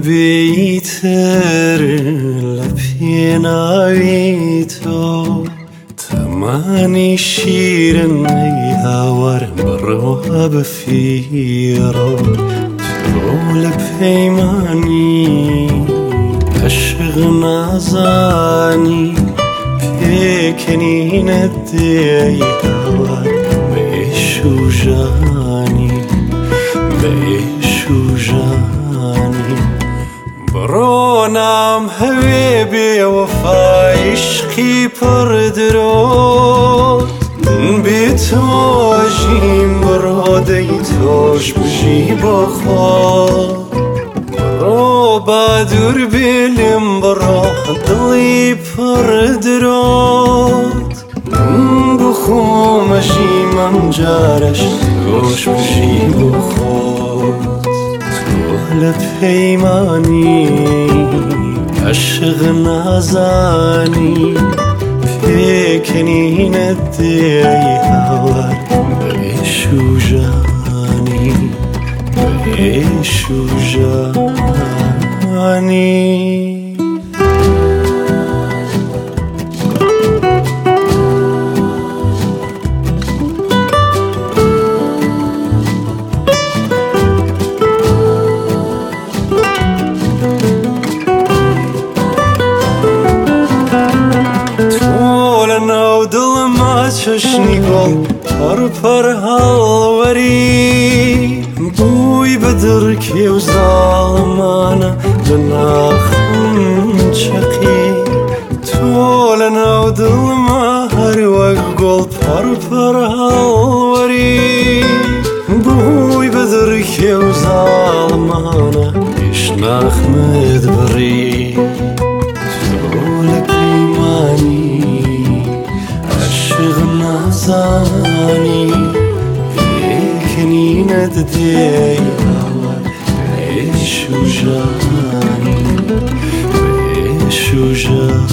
بيتر لبينا بيتو تماني شيرن هاور بروها بفيرو تقول بيماني أشغنا زاني بيكني ندي هاور بيشو جاني بيشو جاني برونام حبيبي وفا عشقي پردرود بيتو جيم برو ديتوش بجي بخور برو بادور بيلم برو دلي پردرود بخوم جيمم جارش توش بجي بخور لبيماني عشق نازاني فيكني ندي هوار بيشو جاني بيشو جاني چشنی گل پر هالوری بوی بدر کی و ظالمانه جناخم چقی تولنا و دل ما هر وقت گل پر هالوری بوی بدر کی و ظالمانه اشناخ مدبری تول پیمانی زاني فيكني ندي بيشو جاني بيشو جاني